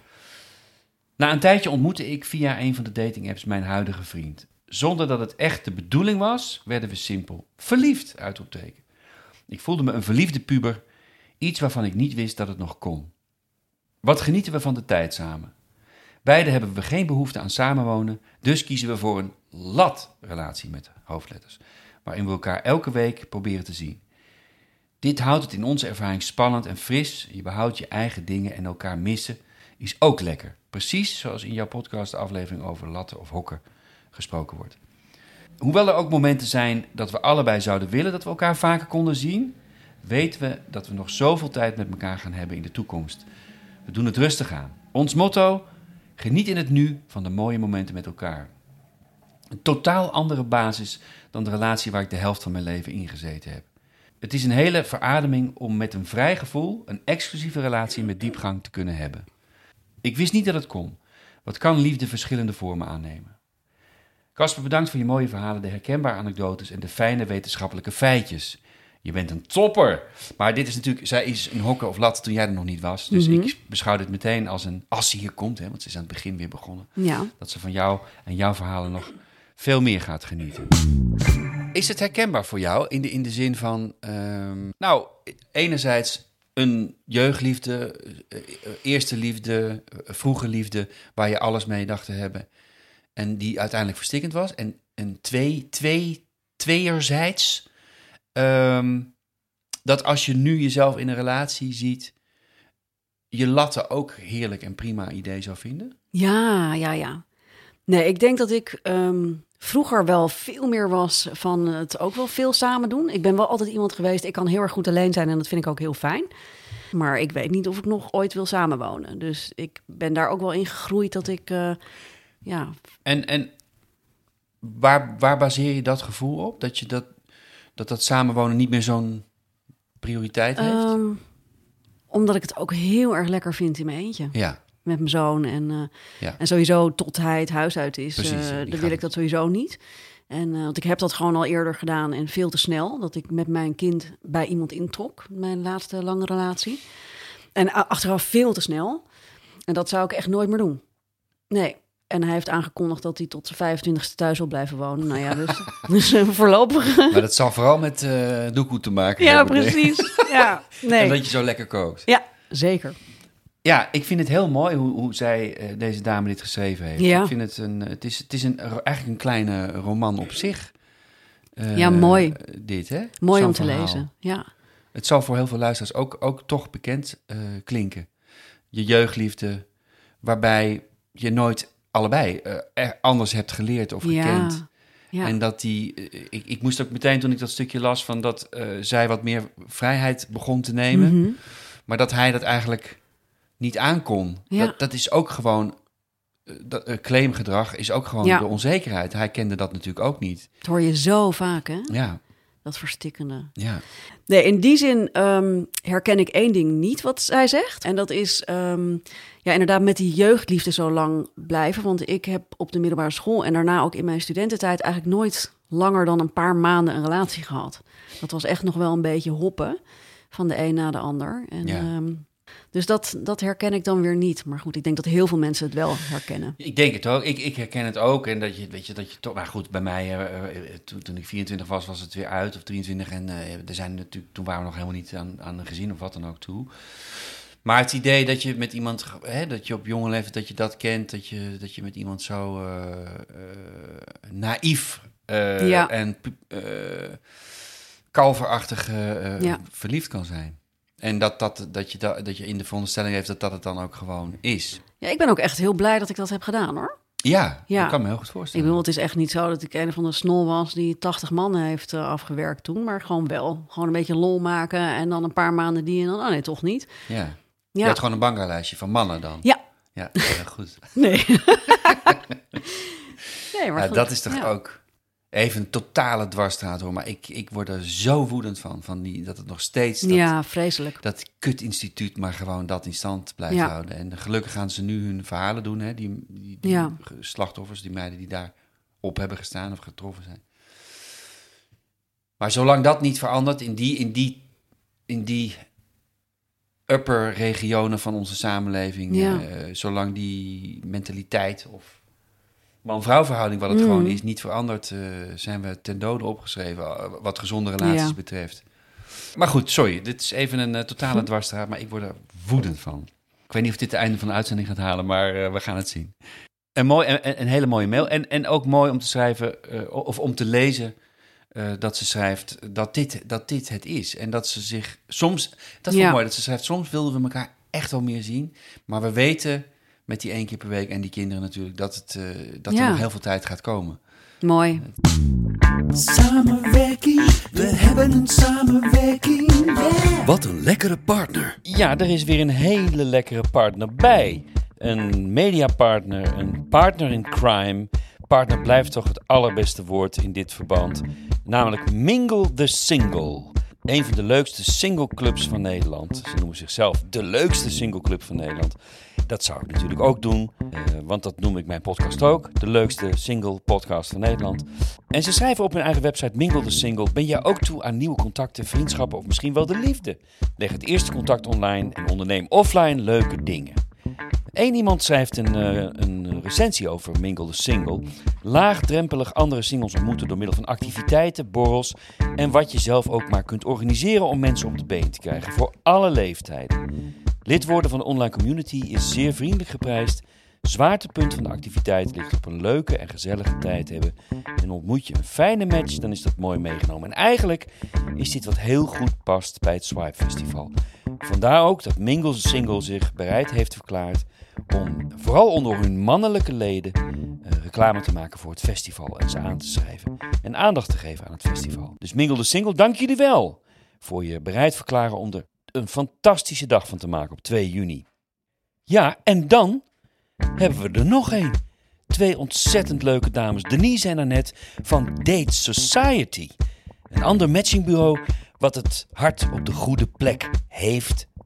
Na een tijdje ontmoette ik via een van de dating-apps mijn huidige vriend. Zonder dat het echt de bedoeling was, werden we simpel verliefd, uitroepteken. Ik voelde me een verliefde puber, iets waarvan ik niet wist dat het nog kon. Wat genieten we van de tijd samen? Beiden hebben we geen behoefte aan samenwonen, dus kiezen we voor een lat-relatie met hoofdletters, waarin we elkaar elke week proberen te zien. Dit houdt het in onze ervaring spannend en fris. Je behoudt je eigen dingen en elkaar missen is ook lekker. Precies zoals in jouw podcast de aflevering over latten of hokken gesproken wordt. Hoewel er ook momenten zijn dat we allebei zouden willen dat we elkaar vaker konden zien, weten we dat we nog zoveel tijd met elkaar gaan hebben in de toekomst. We doen het rustig aan. Ons motto: geniet in het nu van de mooie momenten met elkaar. Een totaal andere basis dan de relatie waar ik de helft van mijn leven in gezeten heb. Het is een hele verademing om met een vrij gevoel een exclusieve relatie met diepgang te kunnen hebben. Ik wist niet dat het kon. Wat kan liefde verschillende vormen aannemen? Casper, bedankt voor je mooie verhalen, de herkenbare anekdotes en de fijne wetenschappelijke feitjes. Je bent een topper. Maar dit is natuurlijk, zij is een hokker of lat toen jij er nog niet was. Dus Mhm. ik beschouw dit meteen als een, als ze hier komt, hè, want ze is aan het begin weer begonnen, Ja. dat ze van jou en jouw verhalen nog veel meer gaat genieten. Is het herkenbaar voor jou in de, in de zin van, um, nou, enerzijds een jeugdliefde, uh, eerste liefde, uh, vroege liefde, waar je alles mee dacht te hebben en die uiteindelijk verstikkend was. En een twee, twee, tweeërzijds, um, dat als je nu jezelf in een relatie ziet, je latten ook heerlijk en prima idee zou vinden? Ja, ja, ja. Nee, ik denk dat ik um, vroeger wel veel meer was van het ook wel veel samen doen. Ik ben wel altijd iemand geweest, ik kan heel erg goed alleen zijn en dat vind ik ook heel fijn. Maar ik weet niet of ik nog ooit wil samenwonen. Dus ik ben daar ook wel in gegroeid dat ik, uh, ja... En, en waar, waar baseer je dat gevoel op? Dat je dat, dat, dat samenwonen niet meer zo'n prioriteit heeft? Um, Omdat ik het ook heel erg lekker vind in mijn eentje. Ja. Met mijn zoon. En, uh, Ja. en sowieso tot hij het huis uit is, Precies, uh, die dan gaat wil ik het. dat sowieso niet. En, uh, want ik heb dat gewoon al eerder gedaan en veel te snel. Dat ik met mijn kind bij iemand introk. Mijn laatste lange relatie. En a- achteraf veel te snel. En dat zou ik echt nooit meer doen. Nee. En hij heeft aangekondigd dat hij tot zijn vijfentwintigste thuis wil blijven wonen. Nou ja, dus, dus uh, voorlopig. Maar dat zal vooral met uh, doekoe te maken Ja, hebben. denk ik. precies. Ja, nee. En dat je zo lekker kookt. Ja, zeker. Ja, ik vind het heel mooi hoe, hoe zij, uh, deze dame dit geschreven heeft. Ja. Ik vind het een, het is, het is een, eigenlijk een kleine roman op zich. Uh, Ja, mooi. Dit, hè? Mooi Zo'n om te verhaal. lezen. Ja. Het zal voor heel veel luisteraars ook, ook toch bekend uh, klinken. Je jeugdliefde, waarbij je nooit allebei uh, er anders hebt geleerd of Ja. gekend. Ja. En dat die, uh, ik, ik moest ook meteen toen ik dat stukje las van dat uh, zij wat meer vrijheid begon te nemen. Mhm. Maar dat hij dat eigenlijk niet aankon. Ja. Dat, dat is ook gewoon, uh, dat, uh, claimgedrag is ook gewoon Ja. de onzekerheid. Hij kende dat natuurlijk ook niet. Dat hoor je zo vaak, hè? Ja, Dat verstikkende. ja. Nee, in die zin um, herken ik één ding niet wat zij zegt. En dat is um, ja, inderdaad met die jeugdliefde zo lang blijven. Want ik heb op de middelbare school en daarna ook in mijn studententijd eigenlijk nooit langer dan een paar maanden een relatie gehad. Dat was echt nog wel een beetje hoppen van de een na de ander. En, Ja. um, dus dat, dat herken ik dan weer niet. Maar goed, ik denk dat heel veel mensen het wel herkennen. Ik denk het ook. Ik, ik herken het ook. En dat je, weet je, dat je toch... Maar goed, bij mij, uh, uh, toen, toen ik vierentwintig was, was het weer uit. Of drieëntwintig. En uh, er zijn natuurlijk, toen waren we nog helemaal niet aan, aan een gezin of wat dan ook toe. Maar het idee dat je met iemand... Hè, dat je op jonge leeftijd, dat je dat kent. Dat je, dat je met iemand zo uh, uh, naïef uh, Ja. en uh, kalverachtig uh, Ja. verliefd kan zijn. En dat, dat, dat, je da, dat je in de veronderstelling heeft dat dat het dan ook gewoon is. Ja, ik ben ook echt heel blij dat ik dat heb gedaan, hoor. Ja, Ja. dat kan me heel goed Ik voorstellen. bedoel, het is echt niet zo dat ik een of andere snol was die tachtig mannen heeft uh, afgewerkt toen. Maar gewoon wel. Gewoon een beetje lol maken en dan een paar maanden die en dan... Oh nee, toch niet. Ja. Je Ja. hebt gewoon een banklijstje van mannen dan. Ja. Ja, heel goed. Nee. nee, maar Ja, goed. dat is toch Ja. ook even een totale dwarsstraat hoor. Maar ik, ik word er zo woedend van, van die, dat het nog steeds... Dat, Ja, vreselijk. dat kutinstituut maar gewoon dat in stand blijft Ja. houden. En gelukkig gaan ze nu hun verhalen doen. Hè? Die, die, die Ja. slachtoffers, die meiden die daar op hebben gestaan of getroffen zijn. Maar zolang dat niet verandert in die, in die, in die upper regionen van onze samenleving... Ja. eh, zolang die mentaliteit of man-vrouw verhouding, wat het Mm. gewoon is, niet verandert... eh, zijn we ten dode opgeschreven, eh, wat gezonde relaties Ja. betreft. Maar goed, sorry, dit is even een uh, totale dwarsstraat, maar ik word er woedend van. Ik weet niet of dit het einde van de uitzending gaat halen, maar uh, we gaan het zien. Een, mooi, een, een hele mooie mail. En, en ook mooi om te schrijven, uh, of om te lezen, uh, dat ze schrijft dat dit, dat dit het is. En dat ze zich soms, dat is Ja. wel mooi, dat ze schrijft, soms wilden we elkaar echt wel meer zien. Maar we weten met die één keer per week en die kinderen natuurlijk, dat, het, uh, dat Ja. er nog heel veel tijd gaat komen. Mooi. Samenwerking, we hebben een samenwerking, yeah. Wat een lekkere partner. Ja, er is weer een hele lekkere partner bij. Een mediapartner, een partner in crime. Partner blijft toch het allerbeste woord in dit verband. Namelijk Mingle the Single. Een van de leukste singleclubs van Nederland. Ze noemen zichzelf de leukste singleclub van Nederland. Dat zou ik natuurlijk ook doen, uh, want dat noem ik mijn podcast ook. De leukste single podcast van Nederland. En ze schrijven op hun eigen website Mingle the Single. Ben jij ook toe aan nieuwe contacten, vriendschappen of misschien wel de liefde? Leg het eerste contact online en onderneem offline leuke dingen. Eén iemand schrijft een, uh, een recensie over Mingle the Single. Laagdrempelig andere singles ontmoeten door middel van activiteiten, borrels en wat je zelf ook maar kunt organiseren om mensen op de been te krijgen voor alle leeftijden. Lid worden van de online community is zeer vriendelijk geprijsd. Zwaartepunt van de activiteit ligt op een leuke en gezellige tijd hebben. En ontmoet je een fijne match, dan is dat mooi meegenomen. En eigenlijk is dit wat heel goed past bij het Swipe Festival. Vandaar ook dat Mingle the Single zich bereid heeft verklaard om vooral onder hun mannelijke leden uh, reclame te maken voor het festival en ze aan te schrijven en aandacht te geven aan het festival. Dus Mingle the Single, dank jullie wel voor je bereid verklaren om er een fantastische dag van te maken op twee juni. Ja, en dan hebben we er nog één. Twee ontzettend leuke dames, Denise en Annette van Date Society. Een ander matchingbureau wat het hart op de goede plek heeft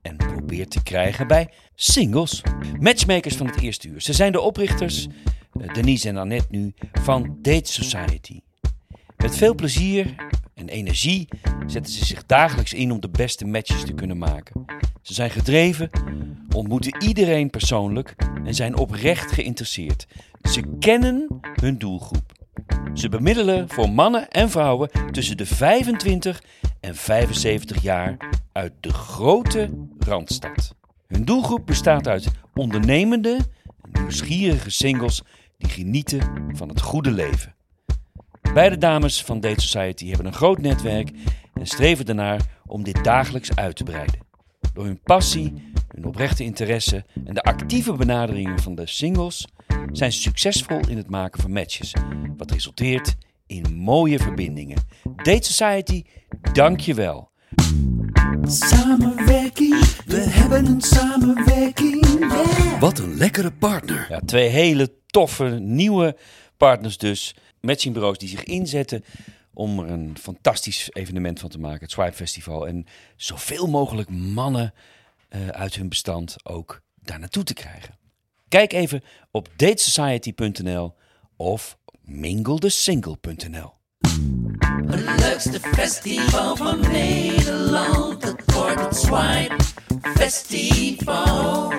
en probeert te krijgen bij singles. Matchmakers van het eerste uur. Ze zijn de oprichters, Denise en Annette nu, van Date Society. Met veel plezier en energie zetten ze zich dagelijks in om de beste matches te kunnen maken. Ze zijn gedreven, ontmoeten iedereen persoonlijk en zijn oprecht geïnteresseerd. Ze kennen hun doelgroep. Ze bemiddelen voor mannen en vrouwen tussen de vijfentwintig en vijfenzeventig jaar uit de grote Randstad. Hun doelgroep bestaat uit ondernemende en nieuwsgierige singles die genieten van het goede leven. Beide dames van Date Society hebben een groot netwerk en streven ernaar om dit dagelijks uit te breiden. Door hun passie, hun oprechte interesse en de actieve benaderingen van de singles zijn ze succesvol in het maken van matches, wat resulteert in mooie verbindingen. Date Society, dank je wel. Samenwerking, we hebben een samenwerking, yeah. Wat een lekkere partner. Ja, twee hele toffe, nieuwe partners dus. Matchingbureaus die zich inzetten om er een fantastisch evenement van te maken. Het Swipe Festival. En zoveel mogelijk mannen uh, uit hun bestand ook daar naartoe te krijgen. Kijk even op datesociety punt n l of mingledesingle punt n l. Het leukste festival van Nederland, het wordt het Swipe Festival.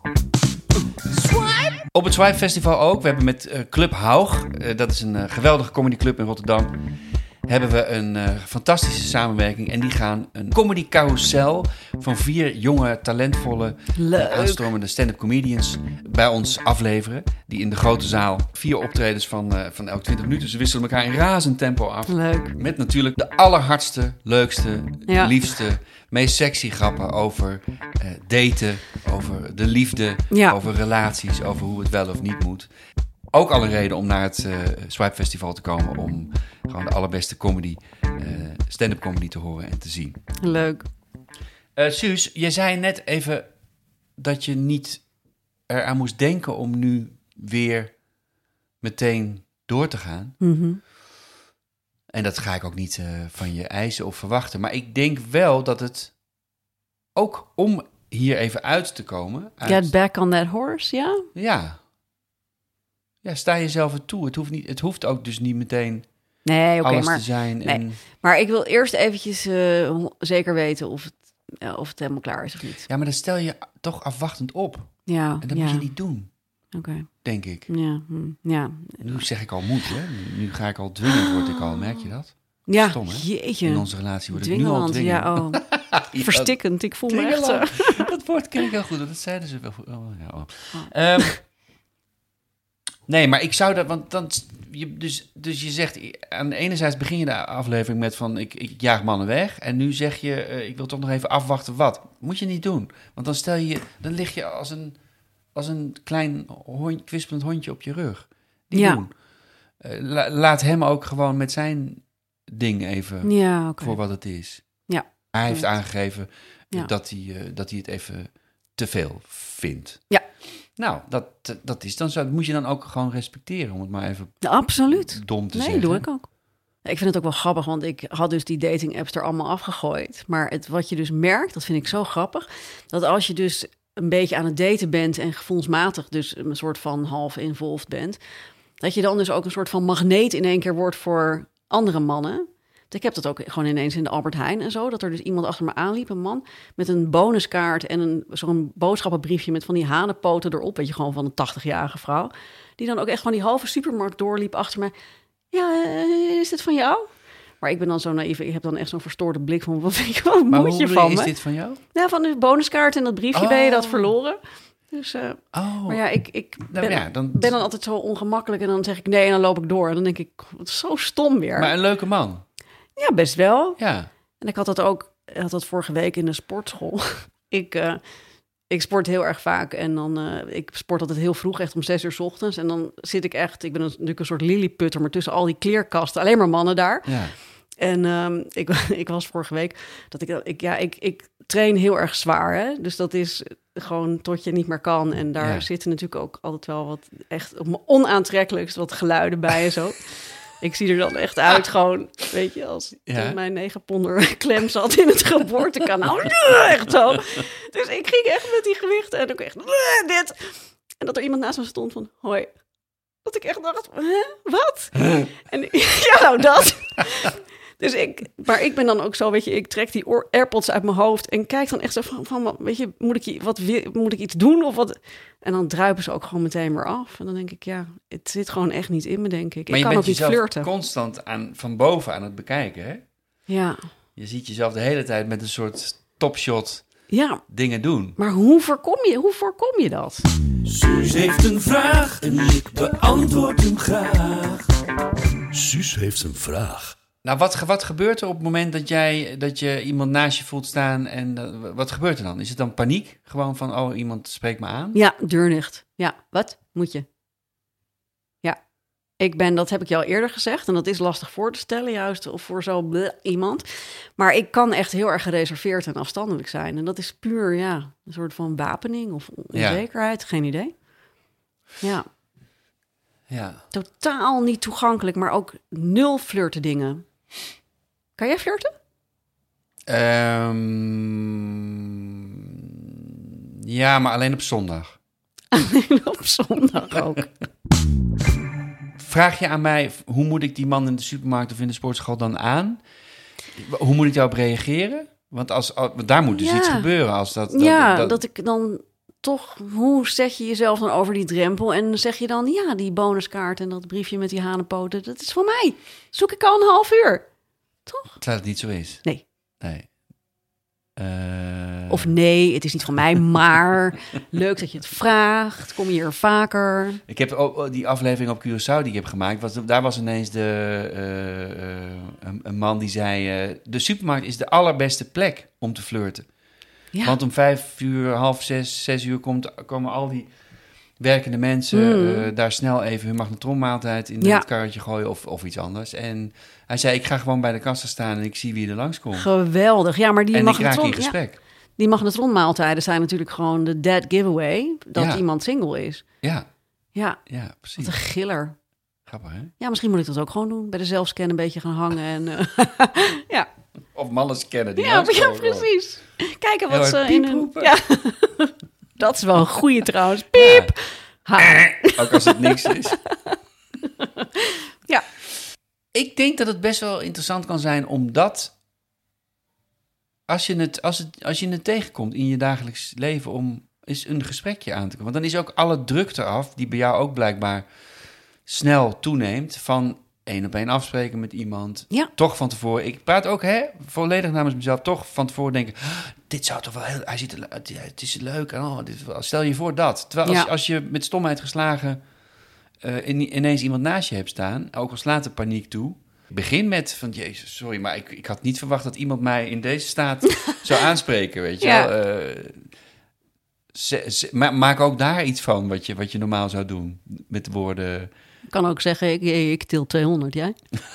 Swipe! Op het Swipe Festival ook. We hebben met uh, Club Haug, uh, dat is een uh, geweldige comedyclub in Rotterdam, hebben we een uh, fantastische samenwerking. En die gaan een comedy carousel van vier jonge, talentvolle, uh, aanstromende stand-up comedians bij ons afleveren. Die in de grote zaal vier optredens van, uh, van elk twintig minuten. Ze wisselen elkaar in razend tempo af. Leuk. Met natuurlijk de allerhardste, leukste, Ja. liefste, meest sexy grappen over uh, daten, over de liefde, Ja. over relaties, over hoe het wel of niet moet. Ook al een reden om naar het uh, Swipe Festival te komen om gewoon de allerbeste comedy, uh, stand-up comedy te horen en te zien. Leuk. Uh, Suus, je zei net even dat je niet eraan moest denken om nu weer meteen door te gaan. Mhm. En dat ga ik ook niet uh, van je eisen of verwachten. Maar ik denk wel dat het ook om hier even uit te komen. Uit, Get back on that horse, ja? Ja. Ja, sta jezelf er toe. Het hoeft, niet, het hoeft ook dus niet meteen Nee, oké, alles maar, te zijn. nee. En, maar ik wil eerst eventjes uh, zeker weten of het, uh, of het helemaal klaar is of niet. ja, maar dan stel je toch afwachtend op. Ja, En dat ja. moet je niet doen, Oké, denk ik. ja, hm, ja. Nu zeg ik al moet, hè. Nu, nu ga ik al dwingend, word ik al. Merk je dat? Ja, Stom, hè? jeetje. In onze relatie word ik nu al Dwingeland, dwingend. ja, oh. Ja, Verstikkend, ik voel me echt... uh, Dwingeland. Dat woord ken ik heel goed. Dat zeiden ze wel goed. Oh, ja, oh. Ehm, nee, maar ik zou dat... Want dan, je, dus, dus je zegt... Aan de ene zijde begin je de aflevering met van... Ik, ik jaag mannen weg. En nu zeg je... Uh, ik wil toch nog even afwachten wat. Moet je niet doen. Want dan stel je... Dan lig je als een, als een klein hond, kwispelend hondje op je rug. Niet Ja. doen. Uh, la, laat hem ook gewoon met zijn ding even... Ja, oké. voor wat het is. Ja. Hij heeft aangegeven Ja. dat, hij, uh, dat hij het even te veel vindt. Ja. Nou, dat, dat is dan zo. Dat moet je dan ook gewoon respecteren, om het maar even Ja, absoluut. dom te Nee, zeggen. doe ik ook. Ik vind het ook wel grappig, want ik had dus die dating apps er allemaal afgegooid. Maar het, wat je dus merkt, dat vind ik zo grappig, dat als je dus een beetje aan het daten bent en gevoelsmatig dus een soort van half involved bent, dat je dan dus ook een soort van magneet in één keer wordt voor andere mannen. Ik heb dat ook gewoon ineens in de Albert Heijn en zo, dat er dus iemand achter me aanliep, een man, met een bonuskaart en een, zo'n boodschappenbriefje met van die hanenpoten erop, weet je, gewoon van een tachtigjarige vrouw, die dan ook echt gewoon die halve supermarkt doorliep achter mij. Ja, uh, is dit van jou? Maar ik ben dan zo naïef, ik heb dan echt zo'n verstoorde blik van, wat, wat Maar moet hoe je bedoel van je, me? is dit van jou? Ja, van de bonuskaart en dat briefje ben je dat Oh. verloren. Dus, uh, Oh, maar ja, ik, ik nou ben, ja, dan, ben dan altijd zo ongemakkelijk en dan zeg ik nee en dan loop ik door. En dan denk ik, wat zo stom weer. maar een leuke man. Ja, best wel. Ja. En ik had dat ook, ik had dat vorige week in de sportschool. ik, uh, ik sport heel erg vaak en dan, uh, ik sport altijd heel vroeg, echt om zes uur 's ochtends. En dan zit ik echt, ik ben een, natuurlijk een soort lilliputter, maar tussen al die kleerkasten, alleen maar mannen daar. Ja. En um, ik, ik was vorige week, dat ik, ik, ja, ik, ik train heel erg zwaar, hè. Dus dat is gewoon tot je niet meer kan. En daar Ja. zitten natuurlijk ook altijd wel wat echt onaantrekkelijks, wat geluiden bij en zo. Ik zie er dan echt uit, gewoon, weet je, als Ja. toen mijn negen ponder klem zat in het geboortekanaal. Echt zo. Dus ik ging echt met die gewichten en ook echt dit. En dat er iemand naast me stond van, hoi. Dat ik echt dacht, hè, wat? En ja, nou dat. Dus ik, maar ik ben dan ook zo, weet je, ik trek die oor- AirPods uit mijn hoofd en kijk dan echt zo van, van weet je, moet ik, je- wat, wil- moet ik iets doen of wat? En dan druipen ze ook gewoon meteen weer af. En dan denk ik, ja, het zit gewoon echt niet in me, denk ik. Maar ik je kan ook bent niet jezelf flirten. constant aan, van boven aan het bekijken, hè? Ja, Je ziet jezelf de hele tijd met een soort topshot ja, dingen doen. maar hoe voorkom je, hoe voorkom je dat? Suus heeft een vraag en ik beantwoord hem graag. Suus heeft een vraag. Nou, wat, ge- wat gebeurt er op het moment dat, jij, dat je iemand naast je voelt staan en eh, wat gebeurt er dan? Is het dan paniek? Gewoon van, oh, iemand spreekt me aan? Ja, deurnicht. Ja, wat moet je? Ja, ik ben, dat heb ik je al eerder gezegd. En dat is lastig voor te stellen, juist of voor zo bleh, iemand. Maar ik kan echt heel erg gereserveerd en afstandelijk zijn. En dat is puur, ja, een soort van wapening of onzekerheid. Geen idee. Ja, Ja. totaal niet toegankelijk, maar ook nul flirten dingen. Kan jij flirten? Ehm, ja, maar alleen op zondag. Op zondag ook. Vraag je aan mij, hoe moet ik die man in de supermarkt of in de sportschool dan aan? Hoe moet ik daarop reageren? Want als, als- daar moet dus Ja. iets gebeuren. Als dat, dat, Ja, dat- dat ik dan toch... Hoe zet je jezelf dan over die drempel? En zeg je dan, ja, die bonuskaart en dat briefje met die hanenpoten... dat is voor mij. Zoek ik al een half uur. Toch? Terwijl het niet zo is. Nee. Nee. Eh, Of nee, het is niet van mij, maar leuk dat je het vraagt. Kom je er vaker? Ik heb ook ook die aflevering op Curaçao die ik heb gemaakt. Was, daar was ineens de, eh, eh, een, een man die zei... eh, de supermarkt is de allerbeste plek om te flirten. Ja. Want om vijf uur, half zes, zes uur komt, komen al die werkende mensen... Mm. eh, daar snel even hun magnetronmaaltijd in Ja. het karretje gooien of, of iets anders. En hij zei, ik ga gewoon bij de kassa staan en ik zie wie er langskomt. Geweldig. Ja, maar die En ik raak magnetron, in ja, gesprek. die magnetronmaaltijden zijn natuurlijk gewoon de dead giveaway... dat Ja. iemand single is. Ja, Ja, ja, wat precies. een giller. Grappig, hè? Ja, misschien moet ik dat ook gewoon doen. Bij de zelfscan een beetje gaan hangen. En, eh, ja. Of mannen kennen die Ja, ja, langskomen. precies. Kijken Heel wat hard ze in piep hun... roepen. Ja. Dat is wel een goeie trouwens. Piep! Ha. Ook als het niks is. Ja. Ik denk dat het best wel interessant kan zijn, omdat als je het, als het, als je het tegenkomt in je dagelijks leven, om eens een gesprekje aan te komen. Want dan is ook alle druk eraf, die bij jou ook blijkbaar snel toeneemt, van één op één afspreken met iemand. Ja. Toch van tevoren. Ik praat ook hè, volledig namens mezelf. Toch van tevoren denken, "Ah, dit zou toch wel heel... Hij ziet er, het, het is leuk. En oh, dit, is wel- stel je voor dat. Terwijl als, Ja. als je met stomheid geslagen eh, in- ineens iemand naast je hebt staan, ook al slaat de paniek toe, begin met van, jezus, sorry, maar ik, ik had niet verwacht dat iemand mij in deze staat zou aanspreken, weet je Ja. wel. Eh, ze- ze- ma- maak ook daar iets van wat je, wat je normaal zou doen. Met de woorden... Ik kan ook zeggen, ik, ik til tweehonderd, jij?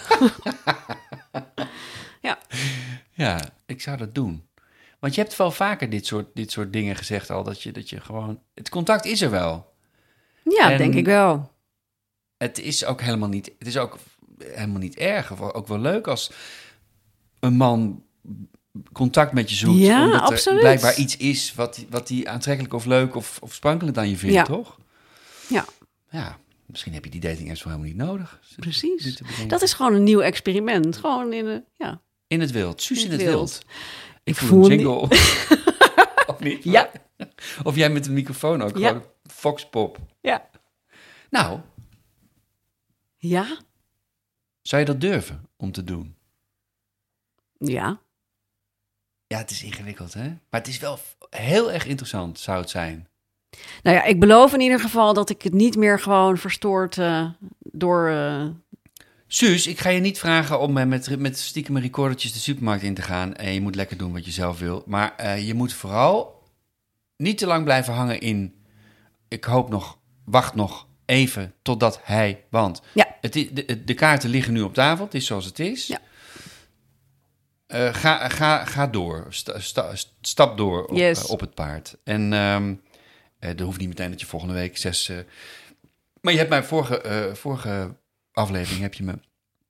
Ja. Ja, ik zou dat doen. Want je hebt wel vaker dit soort, dit soort dingen gezegd al, dat je, dat je gewoon... Het contact is er wel. Ja, En- denk ik wel. Het is ook helemaal niet, het is ook helemaal niet erg, of ook wel leuk als een man contact met je zoekt. Ja, omdat absoluut. er blijkbaar iets is wat, wat die aantrekkelijk of leuk of, of sprankelend aan je vindt, Ja. toch? Ja, Ja, misschien heb je die dating apps wel helemaal niet nodig. precies. Dit te bedenken. Dat is gewoon een nieuw experiment. Gewoon in de, ja. In het wild, Suus in In het het wild. wild. Ik Ik voel voel een niet- jingle. Of niet? Ja. Of jij met de microfoon ook, Ja. gewoon foxpop. Ja. Nou, Ja? zou je dat durven om te doen? Ja. Ja, het is ingewikkeld, hè? Maar het is wel f- heel erg interessant, zou het zijn. Nou ja, ik beloof in ieder geval dat ik het niet meer gewoon verstoord eh, door... eh, Suus, ik ga je niet vragen om eh, met, met stiekem recordertjes de supermarkt in te gaan. En je moet lekker doen wat je zelf wil. Maar eh, je moet vooral niet te lang blijven hangen in... Ik hoop nog, wacht nog even totdat hij... Want Ja. het is, de, de kaarten liggen nu op tafel, het is zoals het is. Ja. Eh, ga, ga, ga door, sta, sta- stap door op, Yes. eh, op het paard. En ehm eh, er hoeft niet meteen dat je volgende week zes... eh, maar je hebt mij vorige, eh, vorige aflevering heb je me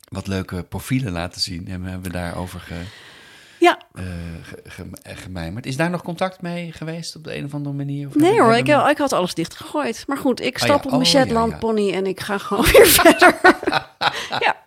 wat leuke profielen laten zien. En we hebben daarover ge, Ja. uh, ge, ge, gemijmerd. Is daar nog contact mee geweest op de een of andere manier? Of Nee hoor, ik, hebben... ik had alles dichtgegooid. Maar goed, ik Oh stap ja, op mijn oh Shetland ja, ja. pony en ik ga gewoon weer verder. Ja.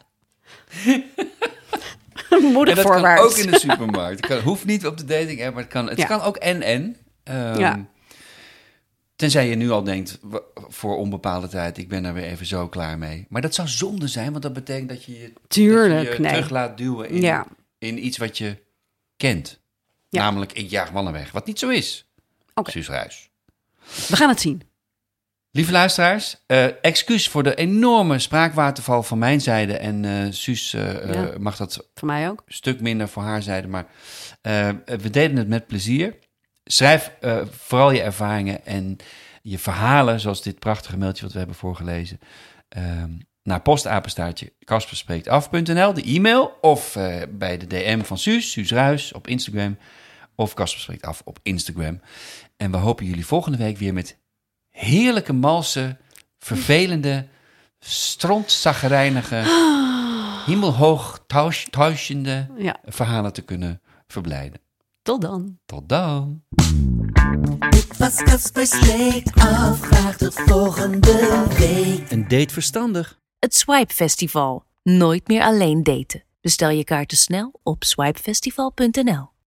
Moedig En dat voorwaarts. kan ook in de supermarkt. Het kan, hoeft niet op de dating app, maar het kan, het Ja. kan ook en-en. Um, Ja. Tenzij je nu al denkt, w- voor onbepaalde tijd, ik ben er weer even zo klaar mee. Maar dat zou zonde zijn, want dat betekent dat je je, Tuurlijk, dat je je nee. terug laat duwen in, Ja. in iets wat je kent. Ja. Namelijk, ik jaag mannen weg. Wat niet zo is. Oké. Suus Ruijs. We gaan het zien. Lieve luisteraars, uh, excuus voor de enorme spraakwaterval van mijn zijde. En uh, Suus uh, uh, Ja. mag dat Voor mij ook. een stuk minder voor haar zijde. Maar uh, we deden het met plezier. Schrijf uh, vooral je ervaringen en je verhalen, zoals dit prachtige mailtje wat we hebben voorgelezen, uh, naar postapenstaartje kasperspreektaf punt n l, de e-mail, of uh, bij de D M van Suus, Suus Ruijs op Instagram, of Kasper Spreekt Af op Instagram. En we hopen jullie volgende week weer met heerlijke, malse, vervelende, strontzaggerijnige, hemelhoog thuis- thuisende Ja. verhalen te kunnen verblijden. Tot dan. Tot dan. Dit was Kasper Spreekt Af. Graag tot volgende week. Een date verstandig. Het Swipe Festival. Nooit meer alleen daten. Bestel je kaarten snel op swipefestival punt n l.